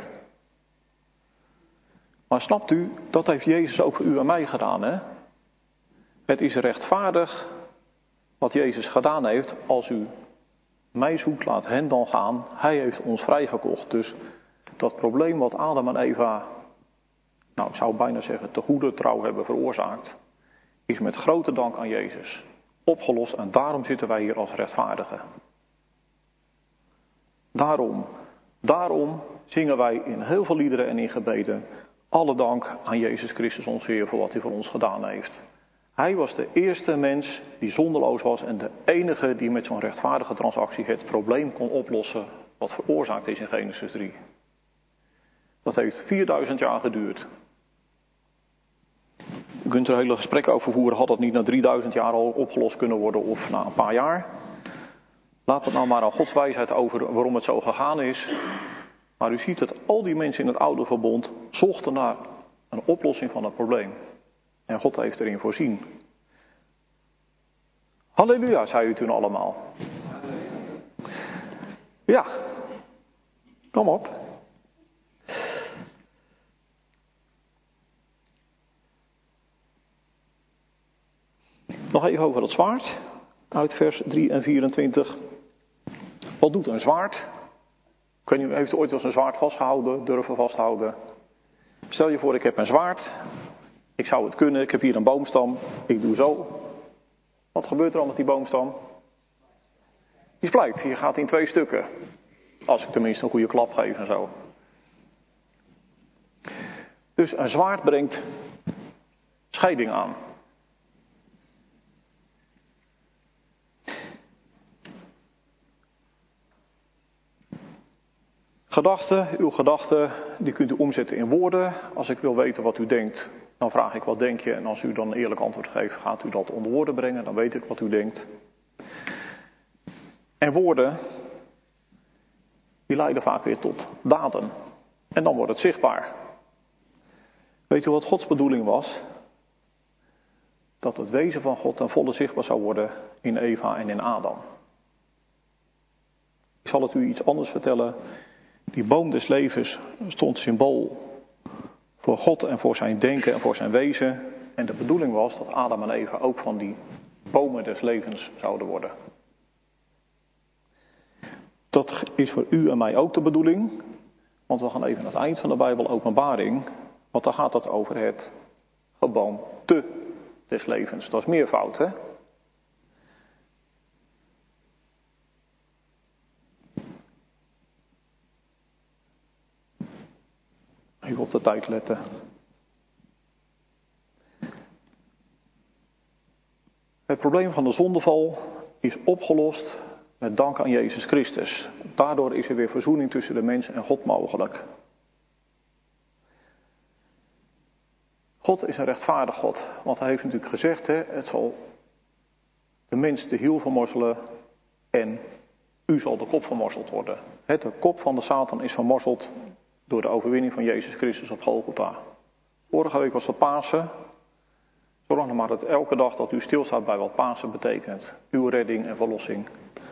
Maar snapt u, dat heeft Jezus ook voor u en mij gedaan, hè. Het is rechtvaardig wat Jezus gedaan heeft. Als u mij zoekt, laat hen dan gaan. Hij heeft ons vrijgekocht. Dus dat probleem wat Adam en Eva, nou ik zou bijna zeggen, te goede trouw hebben veroorzaakt, is met grote dank aan Jezus opgelost. En daarom zitten wij hier als rechtvaardigen. Daarom zingen wij in heel veel liederen en in gebeden alle dank aan Jezus Christus ons Heer voor wat hij voor ons gedaan heeft. Hij was de eerste mens die zonderloos was en de enige die met zo'n rechtvaardige transactie het probleem kon oplossen wat veroorzaakt is in Genesis 3. Dat heeft 4000 jaar geduurd. U kunt er hele gesprekken over voeren, had dat niet na 3000 jaar al opgelost kunnen worden of na een paar jaar. Laat het nou maar aan Gods wijsheid over waarom het zo gegaan is. Maar u ziet dat al die mensen in het oude verbond zochten naar een oplossing van het probleem. En God heeft erin voorzien. Halleluja, zei u toen allemaal. Ja, kom op. Nog even over dat zwaard. Uit vers 3 en 24. Wat doet een zwaard? Ik weet niet, heeft u ooit wel eens een zwaard vastgehouden, durven vasthouden? Stel je voor, ik heb een zwaard. Ik zou het kunnen, ik heb hier een boomstam. Ik doe zo. Wat gebeurt er dan met die boomstam? Die splijt, die gaat in 2 stukken. Als ik tenminste een goede klap geef en zo. Dus een zwaard brengt scheiding aan. Uw gedachten, die kunt u omzetten in woorden. Als ik wil weten wat u denkt, dan vraag ik wat denk je. En als u dan een eerlijk antwoord geeft, gaat u dat onder woorden brengen. Dan weet ik wat u denkt. En woorden, die leiden vaak weer tot daden. En dan wordt het zichtbaar. Weet u wat Gods bedoeling was? Dat het wezen van God ten volle zichtbaar zou worden in Eva en in Adam. Ik zal het u iets anders vertellen. Die boom des levens stond symbool voor God en voor zijn denken en voor zijn wezen. En de bedoeling was dat Adam en Eva ook van die bomen des levens zouden worden. Dat is voor u en mij ook de bedoeling. Want we gaan even aan het eind van de Bijbel Openbaring. Want daar gaat het over het geboomte des levens. Dat is meervoud, hè? Even op de tijd letten. Het probleem van de zondeval is opgelost met dank aan Jezus Christus. Daardoor is er weer verzoening tussen de mens en God mogelijk. God is een rechtvaardig God. Want hij heeft natuurlijk gezegd, het zal de mens de hiel vermorzelen en u zal de kop vermorzeld worden. De kop van de Satan is vermorzeld door de overwinning van Jezus Christus op Golgotha. Vorige week was het Pasen. Zorg nog maar dat elke dag dat u stilstaat bij wat Pasen betekent. Uw redding en verlossing.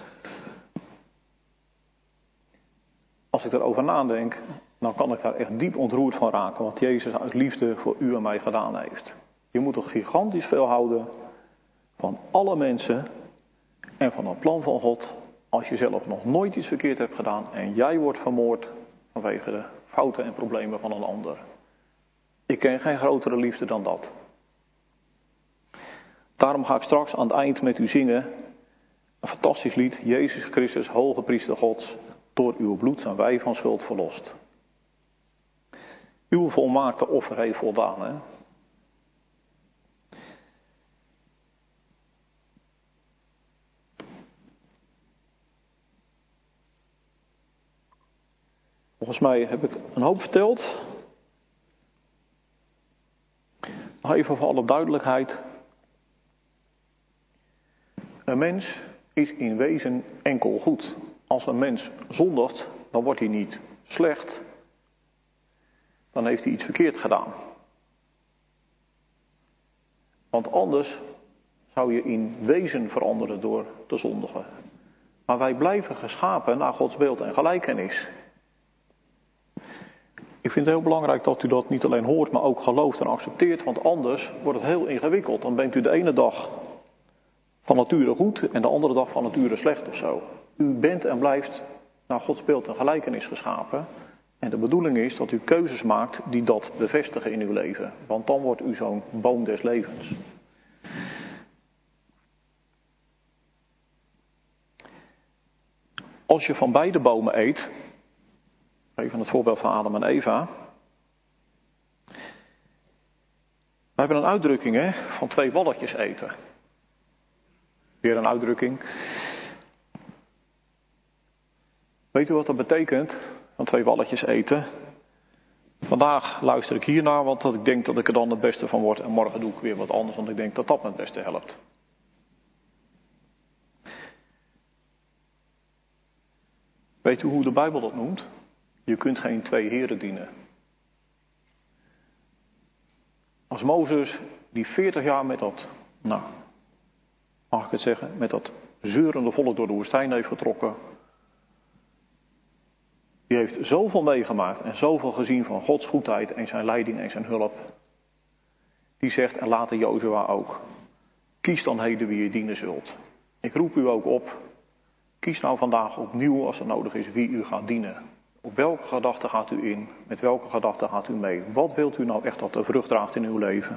Als ik erover nadenk, dan kan ik daar echt diep ontroerd van raken. Wat Jezus uit liefde voor u en mij gedaan heeft. Je moet toch gigantisch veel houden van alle mensen en van het plan van God. Als je zelf nog nooit iets verkeerd hebt gedaan en jij wordt vermoord vanwege de fouten en problemen van een ander. Ik ken geen grotere liefde dan dat. Daarom ga ik straks aan het eind met u zingen. Een fantastisch lied. Jezus Christus, hoge priester Gods. Door uw bloed zijn wij van schuld verlost. Uw volmaakte offer heeft voldaan. Hè? Volgens mij heb ik een hoop verteld. Nog even voor alle duidelijkheid. Een mens is in wezen enkel goed. Als een mens zondigt, dan wordt hij niet slecht. Dan heeft hij iets verkeerd gedaan. Want anders zou je in wezen veranderen door te zondigen. Maar wij blijven geschapen naar Gods beeld en gelijkenis. Ik vind het heel belangrijk dat u dat niet alleen hoort, maar ook gelooft en accepteert. Want anders wordt het heel ingewikkeld. Dan bent u de ene dag van nature goed en de andere dag van nature slecht of zo. U bent en blijft naar Gods beeld en gelijkenis geschapen. En de bedoeling is dat u keuzes maakt die dat bevestigen in uw leven. Want dan wordt u zo'n boom des levens. Als je van beide bomen eet, even het voorbeeld van Adam en Eva. We hebben een uitdrukking van 2 walletjes eten. Weer een uitdrukking. Weet u wat dat betekent? Van 2 walletjes eten. Vandaag luister ik hiernaar, want ik denk dat ik er dan het beste van word. En morgen doe ik weer wat anders, want ik denk dat dat me het beste helpt. Weet u hoe de Bijbel dat noemt? Je kunt geen 2 heren dienen. Als Mozes die 40 jaar met dat, mag ik het zeggen, met dat zeurende volk door de woestijn heeft getrokken. Die heeft zoveel meegemaakt en zoveel gezien van Gods goedheid en zijn leiding en zijn hulp. Die zegt, en later Jozua ook, kies dan heden wie je dienen zult. Ik roep u ook op, kies nou vandaag opnieuw als het nodig is wie u gaat dienen. Op welke gedachte gaat u in? Met welke gedachte gaat u mee? Wat wilt u nou echt dat de vrucht draagt in uw leven?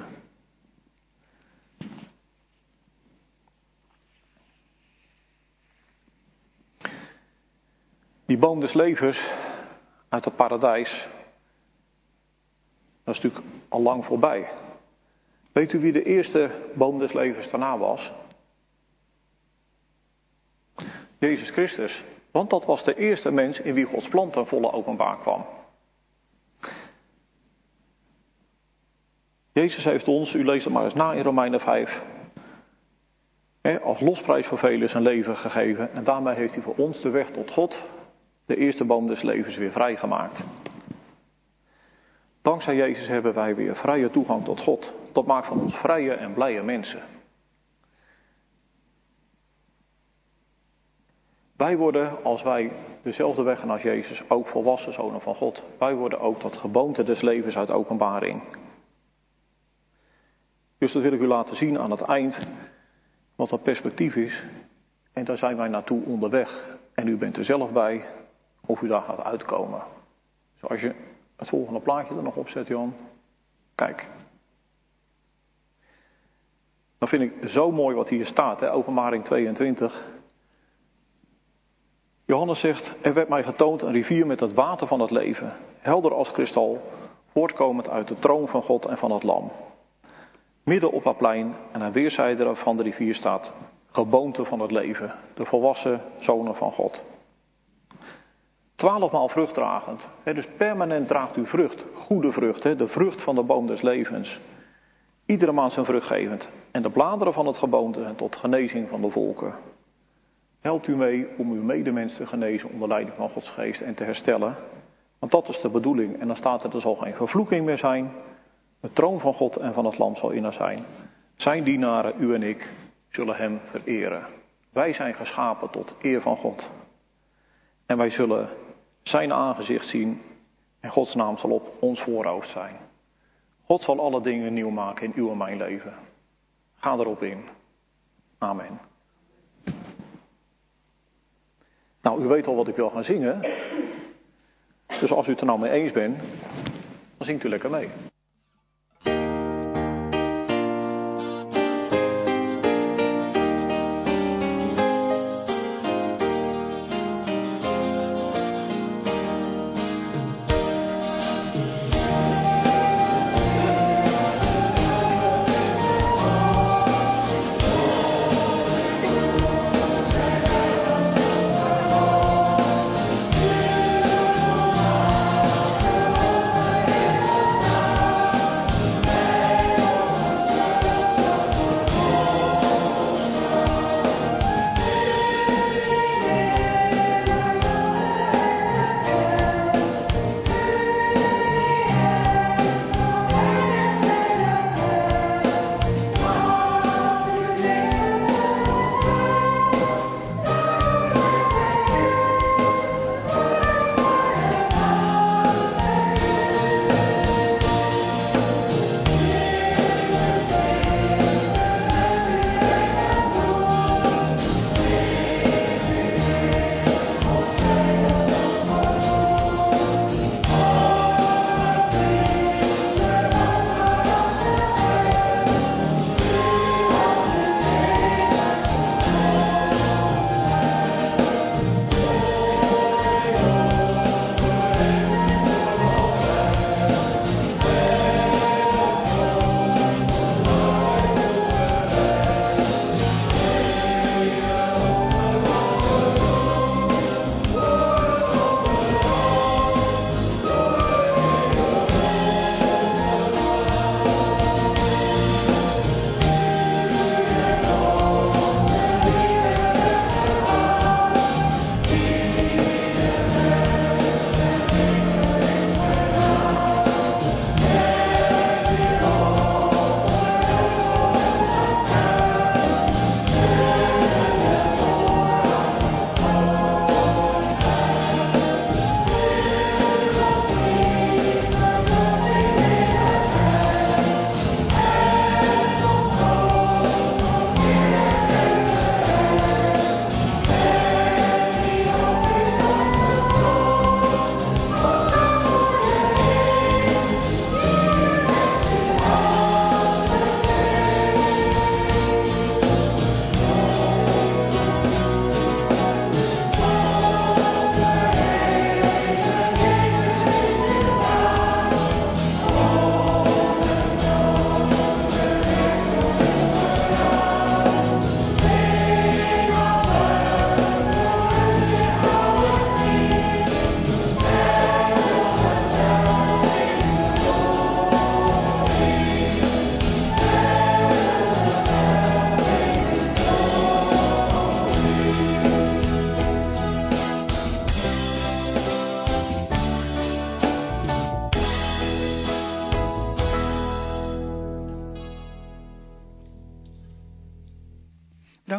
Die boom des levens uit het paradijs, dat is natuurlijk al lang voorbij. Weet u wie de eerste boom des levens daarna was? Jezus Christus. Want dat was de eerste mens in wie Gods plan ten volle openbaar kwam. Jezus heeft ons, u leest het maar eens na in Romeinen 5, als losprijs voor velen zijn leven gegeven. En daarmee heeft hij voor ons de weg tot God, de eerste boom des levens, weer vrijgemaakt. Dankzij Jezus hebben wij weer vrije toegang tot God. Dat maakt van ons vrije en blije mensen. Wij worden, als wij dezelfde weg gaan als Jezus, ook volwassen zonen van God. Wij worden ook dat geboomte des levens uit openbaring. Dus dat wil ik u laten zien aan het eind, wat dat perspectief is. En daar zijn wij naartoe onderweg. En u bent er zelf bij of u daar gaat uitkomen. Dus als je het volgende plaatje er nog op zet, Jan. Kijk. Dan vind ik zo mooi wat hier staat, Openbaring 22. Johannes zegt, er werd mij getoond een rivier met het water van het leven, helder als kristal, voortkomend uit de troon van God en van het Lam. Midden op dat plein en aan weerszijden van de rivier staat, geboomte van het leven, de volwassen zonen van God. 12 maal vruchtdragend, dus permanent draagt u vrucht, goede vrucht, de vrucht van de boom des levens. Iedere maand zijn vruchtgevend en de bladeren van het geboomte tot genezing van de volken. Helpt u mee om uw medemens te genezen onder leiding van Gods geest en te herstellen. Want dat is de bedoeling. En dan staat er zal geen vervloeking meer zijn. De troon van God en van het Lam zal in haar zijn. Zijn dienaren, u en ik, zullen hem vereren. Wij zijn geschapen tot eer van God. En wij zullen zijn aangezicht zien. En Gods naam zal op ons voorhoofd zijn. God zal alle dingen nieuw maken in uw en mijn leven. Ga erop in. Amen. Nou, u weet al wat ik wil gaan zingen. Dus als u het er nou mee eens bent, dan zingt u lekker mee.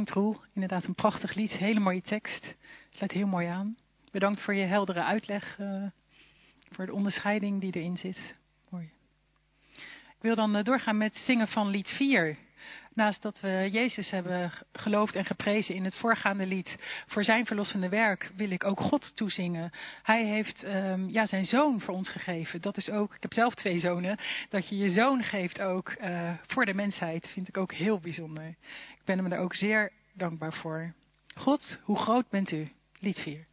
Bedankt Roel, inderdaad een prachtig lied, hele mooie tekst. Sluit heel mooi aan. Bedankt voor je heldere uitleg, voor de onderscheiding die erin zit. Mooi. Ik wil dan doorgaan met zingen van lied 4. Naast dat we Jezus hebben geloofd en geprezen in het voorgaande lied voor zijn verlossende werk, wil ik ook God toezingen. Hij heeft zijn zoon voor ons gegeven. Dat is ook, ik heb zelf 2 zonen, dat je je zoon geeft ook voor de mensheid, vind ik ook heel bijzonder. Ik ben hem er ook zeer dankbaar voor. God, hoe groot bent u? Lied 4.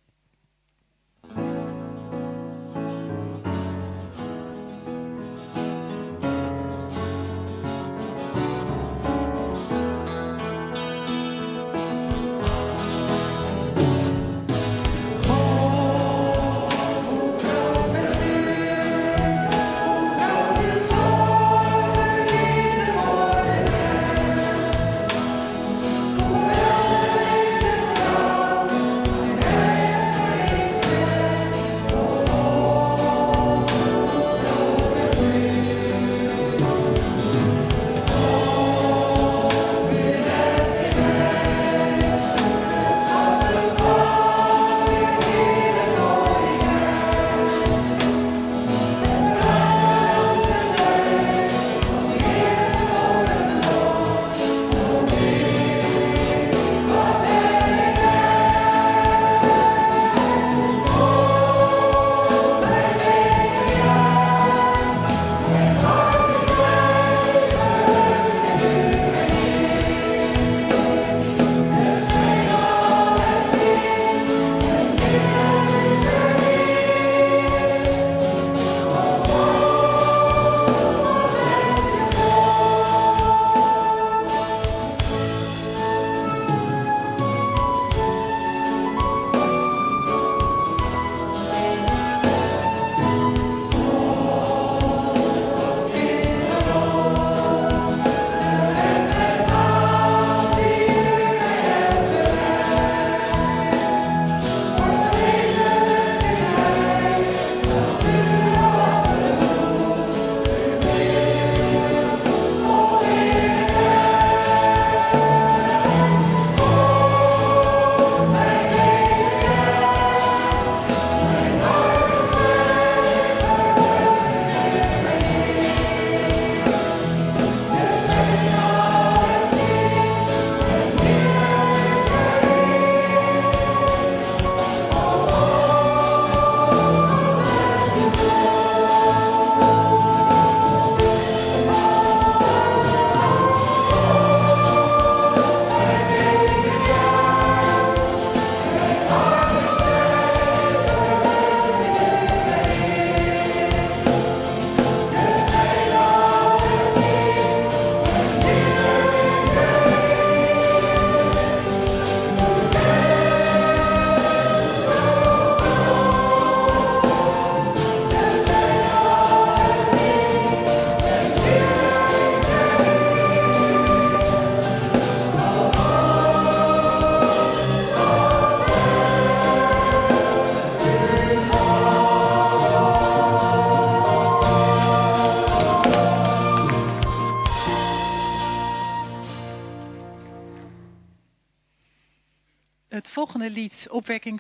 Het volgende lied, opwekking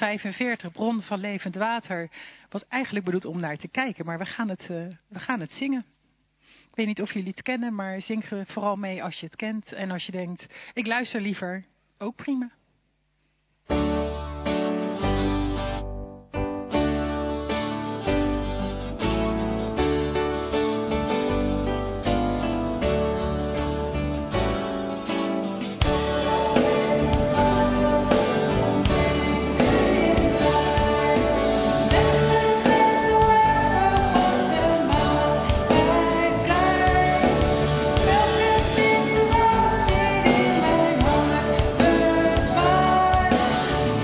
445, Bron van levend water, was eigenlijk bedoeld om naar te kijken, maar we gaan het zingen. Ik weet niet of jullie het kennen, maar zing vooral mee als je het kent. En als je denkt, ik luister liever, ook prima. Welke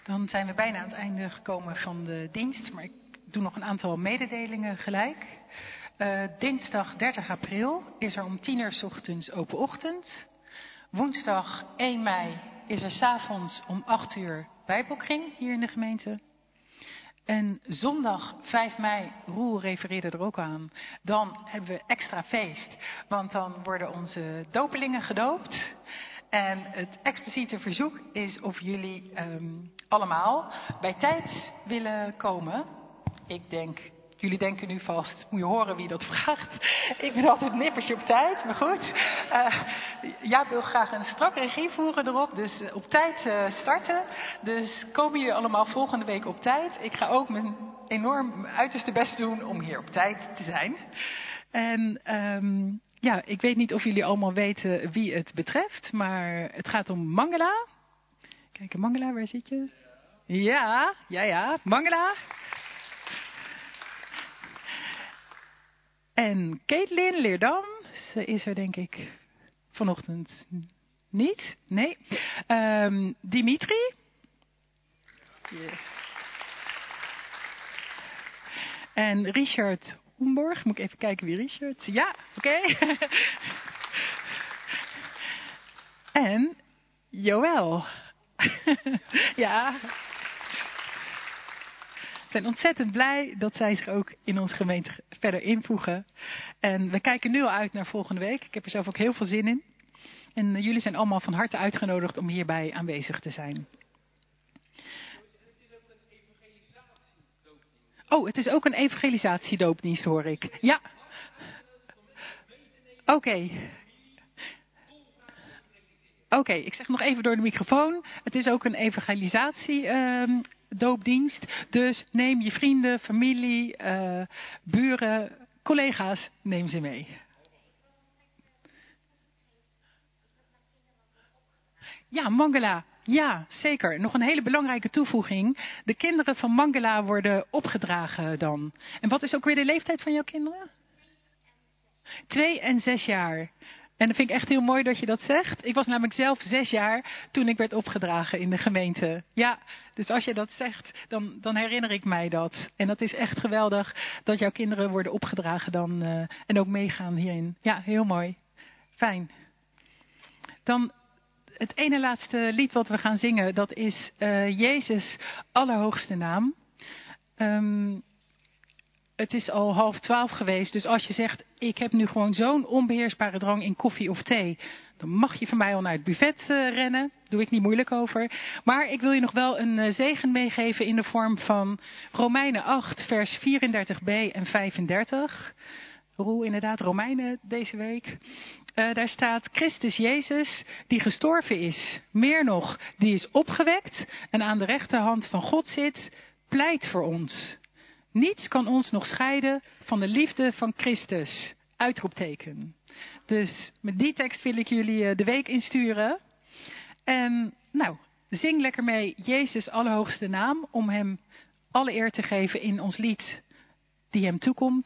Dan zijn we bijna aan het einde gekomen van de dienst, maar ik doe nog een aantal mededelingen gelijk. Dinsdag 30 april is er om 10:00 's ochtends open ochtend. Woensdag 1 mei is er 's avonds om 8:00 bijbelkring hier in de gemeente. En zondag 5 mei, Roel refereerde er ook aan, dan hebben we extra feest. Want dan worden onze dopelingen gedoopt. En het expliciete verzoek is of jullie allemaal bij tijd willen komen. Jullie denken nu vast, moet je horen wie dat vraagt. Ik ben altijd nippertje op tijd, maar goed. Jaap wil graag een strakke regie voeren erop, dus op tijd starten. Dus komen jullie allemaal volgende week op tijd. Ik ga ook mijn enorm uiterste best doen om hier op tijd te zijn. En ik weet niet of jullie allemaal weten wie het betreft, maar het gaat om Mangala. Kijk, Mangala, waar zit je? Ja, Mangala. En Caitlin Leerdam, ze is er denk ik vanochtend niet. Nee. Dimitri. Yeah. En Richard Hoemborg. Moet ik even kijken wie Richard... Ja, oké. En Joël. Ja. We zijn ontzettend blij dat zij zich ook in onze gemeente verder invoegen. En we kijken nu al uit naar volgende week. Ik heb er zelf ook heel veel zin in. En jullie zijn allemaal van harte uitgenodigd om hierbij aanwezig te zijn. Oh, het is ook een evangelisatiedoopdienst, hoor ik. Ja. Oké, ik zeg nog even door de microfoon. Het is ook een evangelisatiedoopdienst. Dus neem je vrienden, familie, buren, collega's, neem ze mee. Ja, Mangala. Ja, zeker. Nog een hele belangrijke toevoeging. De kinderen van Mangala worden opgedragen dan. En wat is ook weer de leeftijd van jouw kinderen? 2 en 6 jaar. En dat vind ik echt heel mooi dat je dat zegt. Ik was namelijk zelf 6 jaar toen ik werd opgedragen in de gemeente. Ja, dus als je dat zegt, dan herinner ik mij dat. En dat is echt geweldig dat jouw kinderen worden opgedragen dan en ook meegaan hierin. Ja, heel mooi. Fijn. Dan het ene laatste lied wat we gaan zingen, dat is Jezus allerhoogste naam. Het is al 11:30 geweest, dus als je zegt, ik heb nu gewoon zo'n onbeheersbare drang in koffie of thee, dan mag je van mij al naar het buffet rennen. Doe ik niet moeilijk over. Maar ik wil je nog wel een zegen meegeven in de vorm van Romeinen 8, vers 34b en 35. Roel, inderdaad, Romeinen deze week. Daar staat Christus Jezus, die gestorven is. Meer nog, die is opgewekt en aan de rechterhand van God zit, pleit voor ons. Niets kan ons nog scheiden van de liefde van Christus. Uitroepteken. Dus met die tekst wil ik jullie de week insturen. En zing lekker mee Jezus allerhoogste naam, om hem alle eer te geven in ons lied die hem toekomt.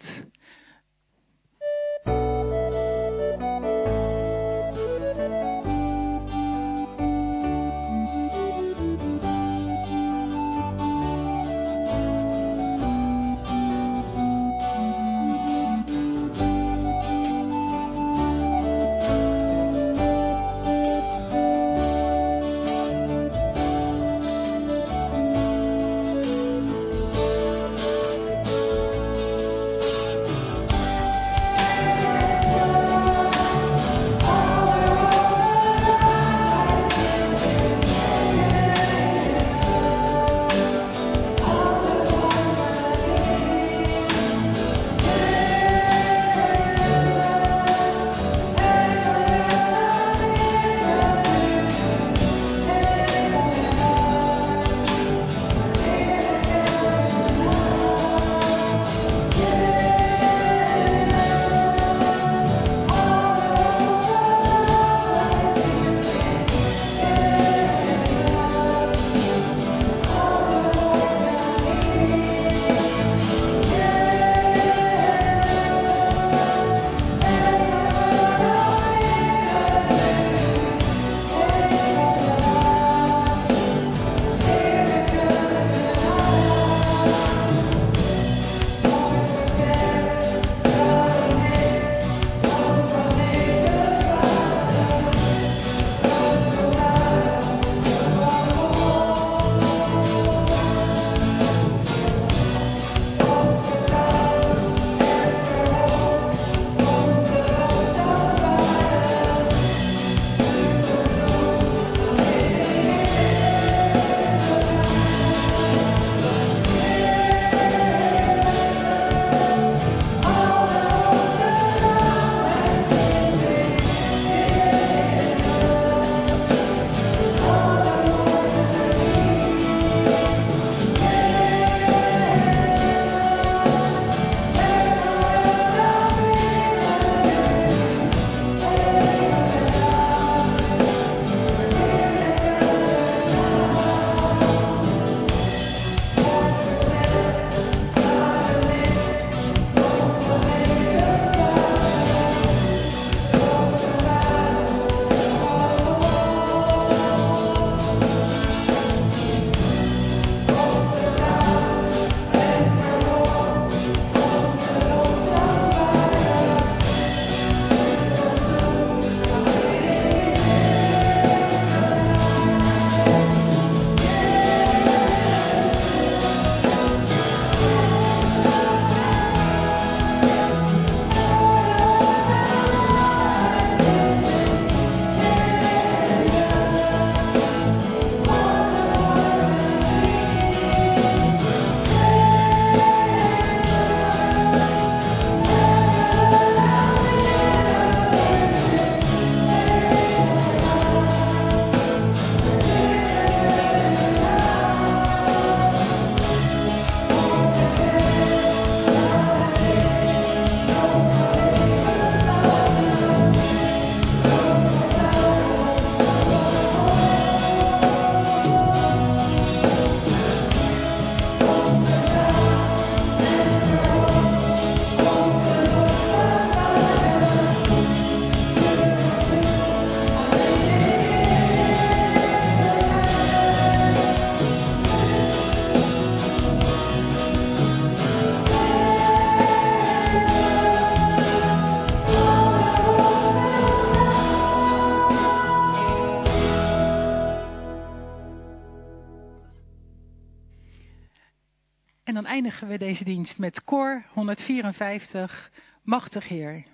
dan eindigen we deze dienst met koor 154, Machtig Heer.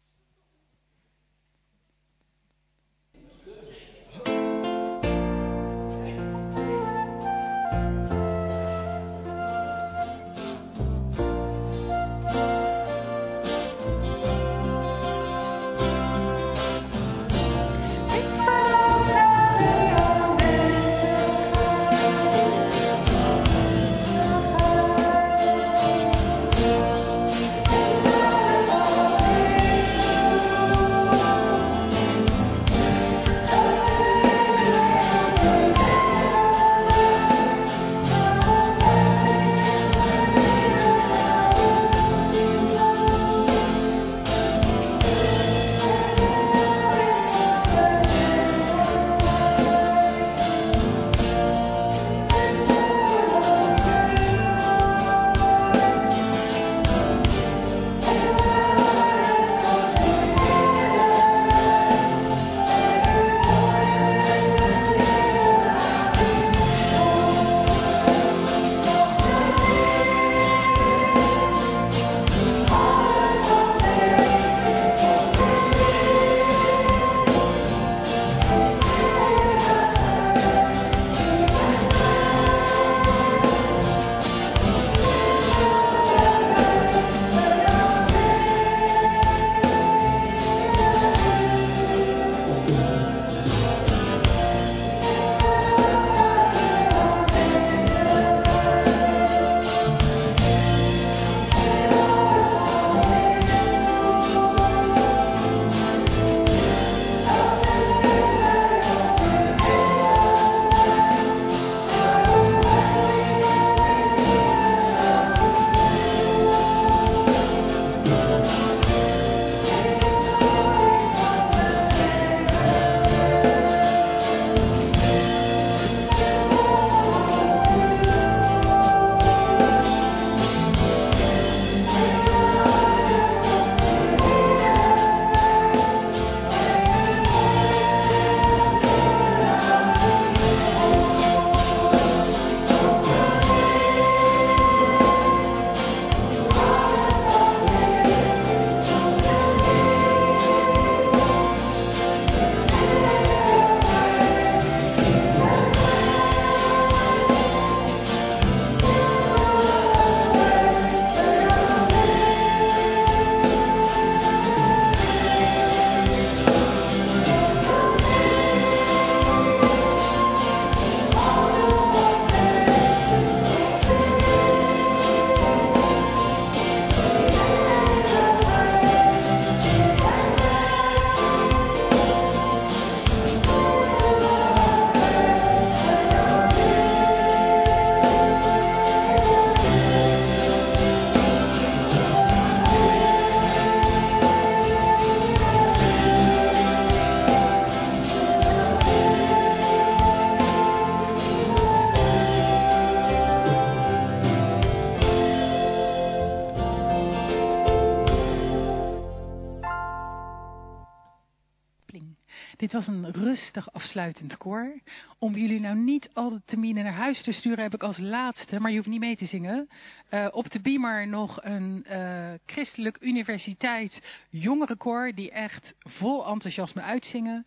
Dit was een rustig afsluitend koor. Om jullie nou niet al de terminen naar huis te sturen, heb ik als laatste, maar je hoeft niet mee te zingen, op de beamer nog een christelijk universiteit jongerenkoor die echt vol enthousiasme uitzingen.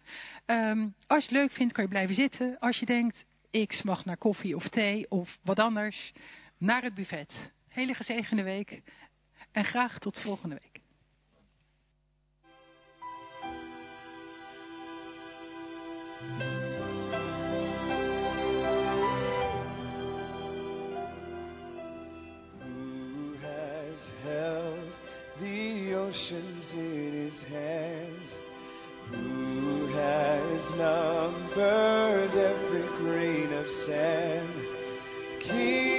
Als je het leuk vindt, kan je blijven zitten. Als je denkt, ik smacht naar koffie of thee of wat anders, naar het buffet. Hele gezegende week en graag tot volgende week. The oceans in his hands, who has numbered every grain of sand.